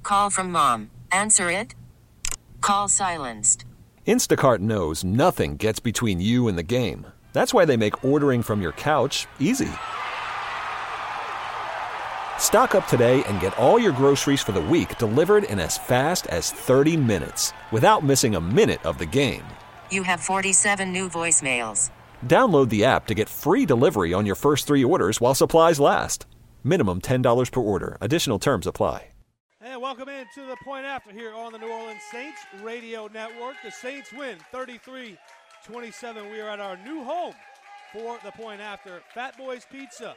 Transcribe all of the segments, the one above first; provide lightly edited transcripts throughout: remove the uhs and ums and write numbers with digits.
Call from mom. Answer it. Call silenced. Instacart knows nothing gets between you and the game. That's why they make ordering from your couch easy. Stock up today and get all your groceries for the week delivered in as fast as 30 minutes without missing a minute of the game. You have 47 new voicemails. Download the app to get free delivery on your first 3 orders while supplies last. Minimum $10 per order. Additional terms apply. And welcome into the Point After here on the New Orleans Saints Radio Network. The Saints win 33-27. We are at our new home for the Point After. Fat Boys Pizza,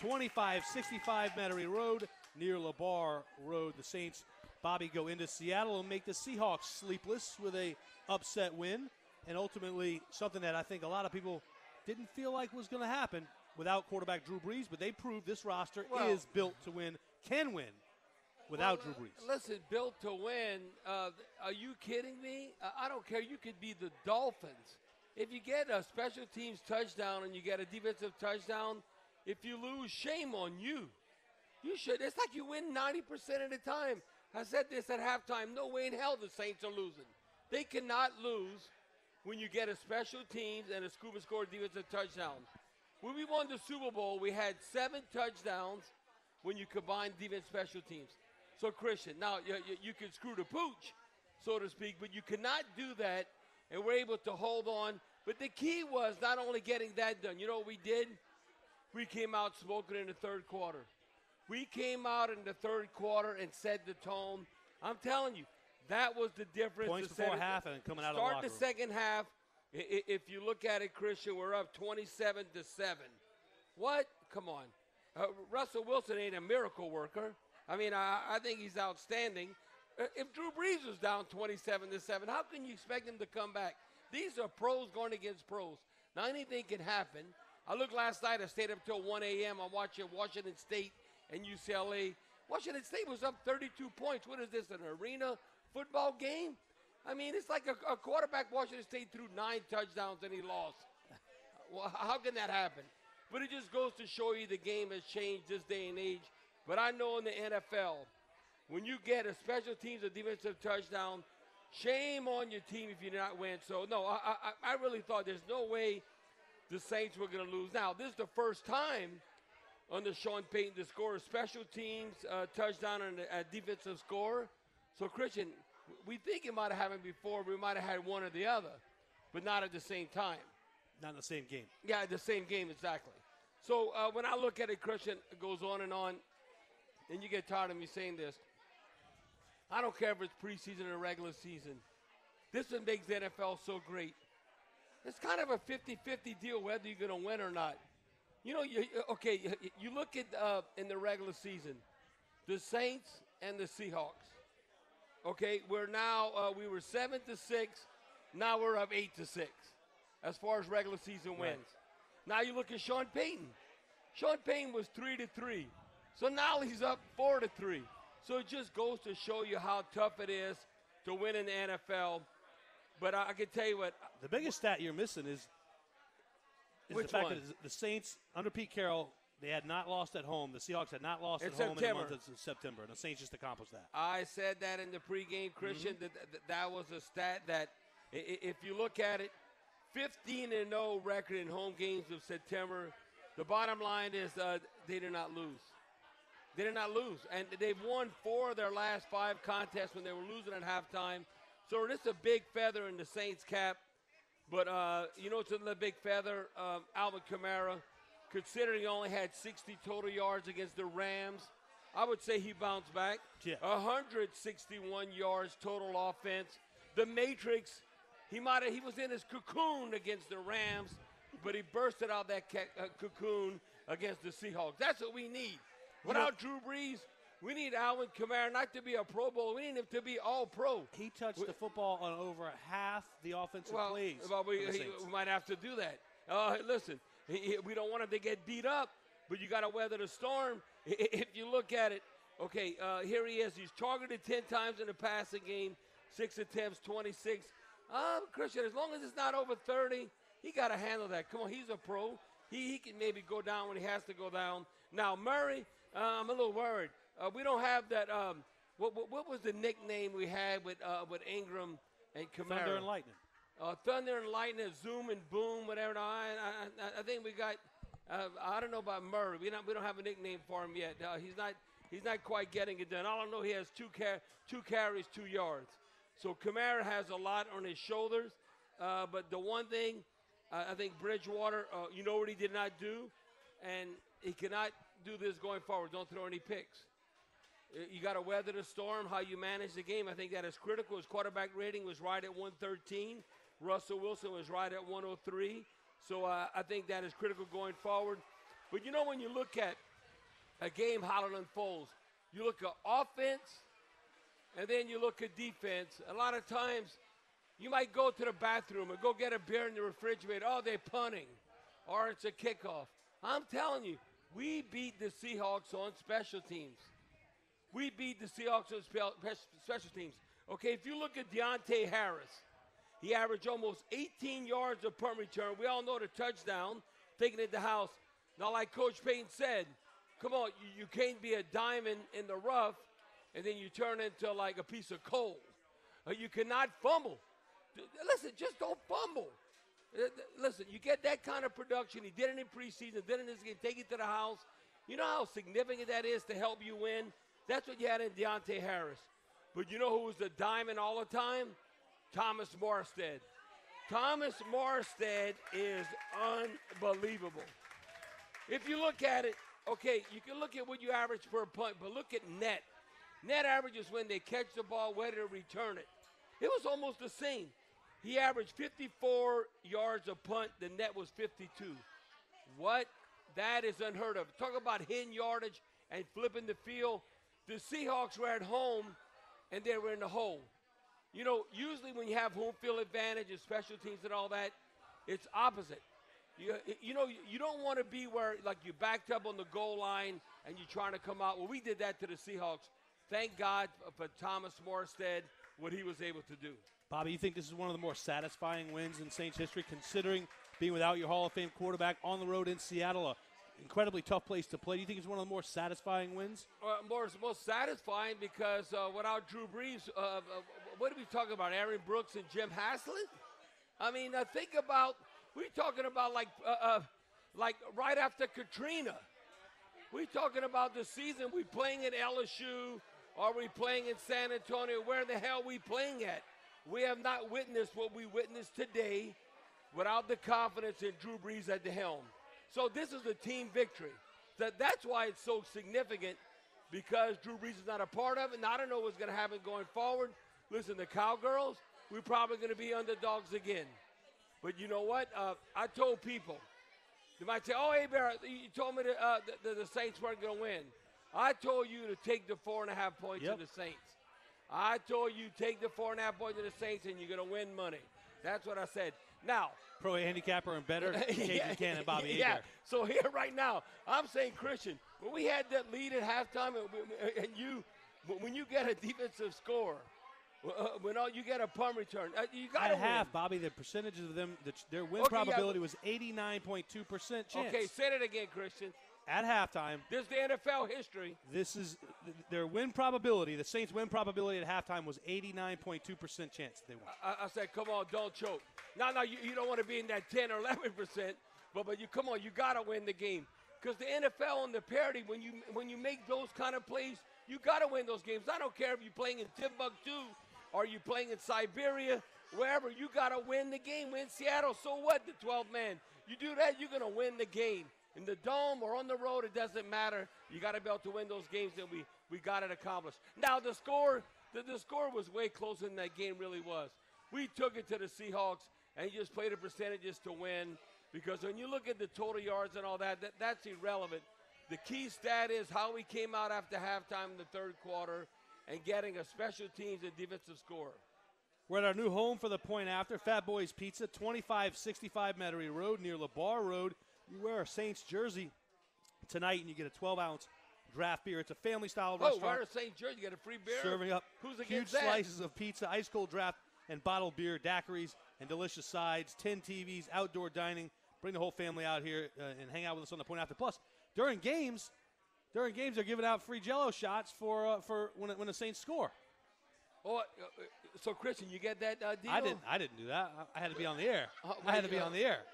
2565 Metairie Road, near LeBar Road. The Saints, Bobby, go into Seattle and make the Seahawks sleepless with a upset win. And ultimately, something that I think a lot of people didn't feel like was going to happen without quarterback Drew Brees, but they proved this roster is built to win, can win without Drew Brees. Listen, built to win. Are you kidding me? I don't care. You could be the Dolphins. If you get a special teams touchdown and you get a defensive touchdown, if you lose, shame on you. You should. It's like you win 90% of the time. I said this at halftime. No way in hell the Saints are losing. They cannot lose when you get a special teams and a scuba score defensive touchdown. When we won the Super Bowl, we had 7 touchdowns when you combine defense special teams. So, Christian, now you can screw the pooch, so to speak, but you cannot do that, and we're able to hold on. But the key was not only getting that done. You know what we did? We came out smoking in the third quarter. We came out in the third quarter and set the tone. I'm telling you, that was the difference. Points before half and coming out of the locker room. Start the second half. If you look at it, Christian, we're up 27-7. What? Come on. Russell Wilson ain't a miracle worker. I mean, I think he's outstanding. If Drew Brees was down 27-7, how can you expect him to come back? These are pros going against pros. Now, anything can happen. I looked last night. I stayed up till 1 a.m. I'm watching Washington State and UCLA. Washington State was up 32 points. What is this, an arena football game? I mean, it's like a quarterback Washington State threw 9 touchdowns and he lost. Well, how can that happen? But it just goes to show you the game has changed this day and age. But I know in the NFL, when you get a special teams or defensive touchdown, shame on your team if you not win. So, no, I really thought there's no way the Saints were going to lose. Now, this is the first time under Sean Payton to score a special teams touchdown and a defensive score. So, Christian, we think it might have happened before. We might have had one or the other, but not at the same time. Not in the same game. Yeah, the same game, exactly. So when I look at it, Christian, it goes on, and you get tired of me saying this. I don't care if it's preseason or regular season. This is what makes the NFL so great. It's kind of a 50-50 deal whether you're going to win or not. You know, you look at in the regular season, the Saints and the Seahawks. Okay, we're now we were 7-6. Now we're up 8-6 as far as regular season wins. Right. Now you look at Sean Payton. Sean Payton was 3-3, so now he's up 4-3. So it just goes to show you how tough it is to win in the NFL. But I can tell you what. The biggest stat you're missing is the fact that the Saints, under Pete Carroll, they had not lost at home. The Seahawks had not lost at home in the month of September, and the Saints just accomplished that. I said that in the pregame, Christian. That was a stat that, if you look at it, 15-0 record in home games of September. The bottom line is they did not lose. They did not lose. And they've won 4 of their last 5 contests when they were losing at halftime. So it's a big feather in the Saints' cap. But, it's a big feather. Alvin Kamara, considering he only had 60 total yards against the Rams, I would say he bounced back. Yeah. 161 yards total offense. The Matrix, he was in his cocoon against the Rams, but he bursted out that cocoon against the Seahawks. That's what we need. Without Drew Brees, we need Alvin Kamara not to be a Pro Bowl. We need him to be all-pro. He touched the football on over half the offensive plays. Well, we might have to do that. Listen, we don't want him to get beat up, but you got to weather the storm. If you look at it, okay, here he is. He's targeted 10 times in the passing game, 6 attempts, 26. Christian, as long as it's not over 30, he got to handle that. Come on, he's a pro. He can maybe go down when he has to go down. Now, Murray, I'm a little worried. We don't have that What was the nickname we had with Ingram and Kamara? Thunder and Lightning. Thunder and Lightning, Zoom and Boom, whatever. No, I think we got. I don't know about Murray. We don't have a nickname for him yet. He's not quite getting it done. All I know, he has two carries, 2 yards. So Kamara has a lot on his shoulders. But the one thing, I think Bridgewater, you know what he did not do, and he cannot do this going forward. Don't throw any picks. You got to weather the storm, how you manage the game. I think that is critical. His quarterback rating was right at 113. Russell Wilson was right at 103. So I think that is critical going forward. But, you know, when you look at a game how it unfolds, you look at offense and then you look at defense. A lot of times you might go to the bathroom or go get a beer in the refrigerator. Oh, they're punting or it's a kickoff. I'm telling you, we beat the Seahawks on special teams. We beat the Seahawks on special teams. Okay, if you look at Deontay Harris, he averaged almost 18 yards of punt return. We all know the touchdown, taking it to the house. Now, like Coach Payton said, come on, you can't be a diamond in the rough and then you turn into like a piece of coal. You cannot fumble. Listen, just don't fumble. Listen, you get that kind of production. He did it in preseason, did it in this game, take it to the house. You know how significant that is to help you win? That's what you had in Deontay Harris. But you know who was the diamond all the time? Thomas Morstead. Thomas Morstead is unbelievable. If you look at it, okay, you can look at what you average per punt, but look at net. Net averages when they catch the ball, whether to return it. It was almost the same. He averaged 54 yards a punt. The net was 52. What? That is unheard of. Talk about hitting yardage and flipping the field. The Seahawks were at home, and they were in the hole. You know, usually when you have home field advantage and special teams and all that, it's opposite. You know, you don't want to be where, like, you backed up on the goal line and you're trying to come out. Well, we did that to the Seahawks. Thank God for Thomas Morstead, what he was able to do. Bobby, you think this is one of the more satisfying wins in Saints history, considering being without your Hall of Fame quarterback on the road in Seattle, incredibly tough place to play? Do you think it's one of the more satisfying wins? Most satisfying because without Drew Brees, what are we talking about? Aaron Brooks and Jim Haslett? I mean, think about, we're talking about like right after Katrina. We're talking about the season we playing at LSU. Are we playing in San Antonio? Where the hell are we playing at? We have not witnessed what we witnessed today without the confidence in Drew Brees at the helm. So this is a team victory. That's why it's so significant, because Drew Brees is not a part of it, and I don't know what's going to happen going forward. Listen, the Cowgirls, we're probably going to be underdogs again. But you know what? I told people, they might say, oh, hey, Bear, you told me the Saints weren't going to win. I told you to take the 4.5 points of the Saints. I told you take the 4.5 points of the Saints, and you're going to win money. That's what I said. Now, pro handicapper and better, Cajun Cannon, Bobby yeah. Hebert. So here right now, I'm saying, Christian, when we had that lead at halftime, when you get a defensive score, when you get a punt return, you got to win. At half, Bobby, the percentages of them, their win probability was 89.2% chance. Okay, say it again, Christian. At halftime. This is the NFL history. This is their win probability. The Saints' win probability at halftime was 89.2% chance they won. I said, come on, don't choke. No, you don't want to be in that 10 or 11%, but you come on, you got to win the game. Because the NFL and the parity, when you make those kind of plays, you got to win those games. I don't care if you're playing in Timbuktu or you're playing in Siberia, wherever. You got to win the game. Win Seattle, so what, the 12th man? You do that, you're going to win the game. In the dome or on the road, it doesn't matter. You got to be able to win those games, and we got it accomplished. Now, the score was way closer than that game really was. We took it to the Seahawks, and you just played the percentages to win, because when you look at the total yards and all that's irrelevant. The key stat is how we came out after halftime in the third quarter and getting a special teams and defensive score. We're at our new home for the point after, Fat Boys Pizza, 2565 Metairie Road near LeBar Road. You wear a Saints jersey tonight, and you get a 12-ounce draft beer. It's a family-style restaurant. Oh, wear a Saints jersey, you get a free beer? Serving up huge that? slices of pizza, ice-cold draft, and bottled beer, daiquiris, and delicious sides, 10 TVs, outdoor dining. Bring the whole family out here and hang out with us on the point after. Plus, during games, during games they're giving out free Jell-O shots for when the Saints score. Oh, so Christian, you get that deal? I didn't do that. I had to be on the air. I had to be on the air.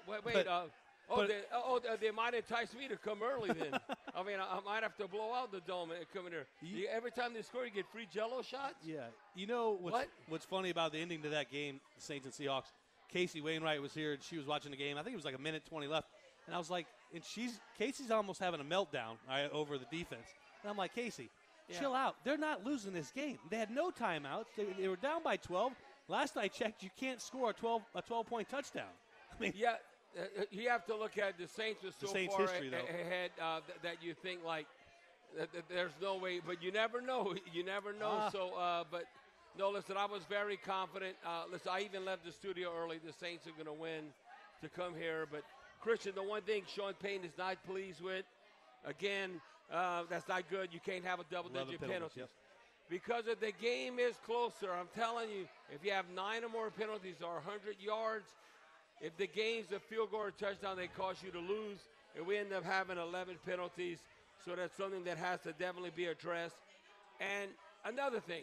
They might entice me to come early then. I mean, I might have to blow out the dome and come in here. Every time they score, you get free Jell-O shots? Yeah. You know what's funny about the ending to that game, the Saints and Seahawks? Casey Wainwright was here, and she was watching the game. I think it was like a minute 20 left. And I was like, and Casey's almost having a meltdown over the defense. And I'm like, Casey, chill out. They're not losing this game. They had no timeouts. They were down by 12. Last I checked, you can't score a 12-point touchdown. I mean, you have to look at the Saints are so Saints far history, ahead that you think like that there's no way. But you never know. You never know. But no, listen, I was very confident. Listen, I even left the studio early. The Saints are going to win to come here. But Christian, the one thing Sean Payton is not pleased with, again, that's not good. You can't have a double-digit penalty. Yes. Because if the game is closer, I'm telling you, if you have 9 or more penalties or 100 yards, if the game's a field goal or touchdown, they cause you to lose, and we end up having 11 penalties. So that's something that has to definitely be addressed. And another thing,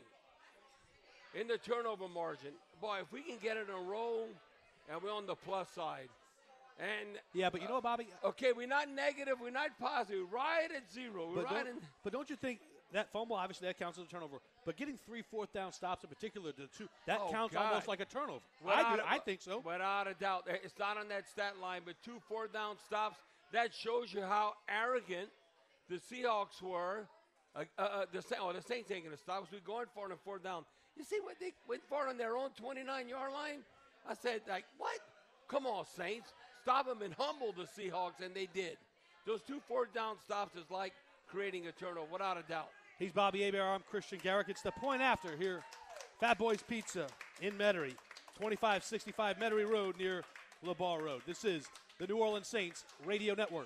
in the turnover margin, boy, if we can get it in a row and we're on the plus side. And yeah, but you know what, Bobby? Okay, we're not negative, we're not positive. Right at zero. But don't you think that fumble, obviously, that counts as a turnover. But getting 3 fourth-down stops in particular, that counts almost like a turnover. I think so. Without a doubt. It's not on that stat line, but 2 4th-down stops, that shows you how arrogant the Seahawks were. The Saints ain't going to stop us. We're going for it on 4th down. You see what they went for it on their own 29-yard line? I said, like, what? Come on, Saints. Stop them and humble the Seahawks, and they did. Those 2 4th-down stops is like creating a turnover, without a doubt. He's Bobby Hebert. I'm Christian Garrick. It's the point after here. Fat Boys Pizza in Metairie, 2565 Metairie Road near LeBar Road. This is the New Orleans Saints Radio Network.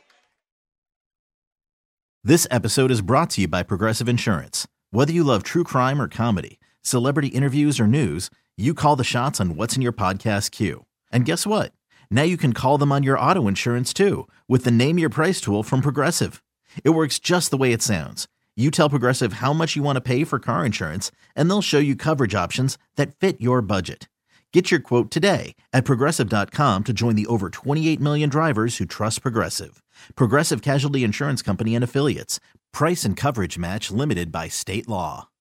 This episode is brought to you by Progressive Insurance. Whether you love true crime or comedy, celebrity interviews or news, you call the shots on what's in your podcast queue. And guess what? Now you can call them on your auto insurance too with the Name Your Price tool from Progressive. It works just the way it sounds. You tell Progressive how much you want to pay for car insurance, and they'll show you coverage options that fit your budget. Get your quote today at Progressive.com to join the over 28 million drivers who trust Progressive. Progressive Casualty Insurance Company and Affiliates. Price and coverage match limited by state law.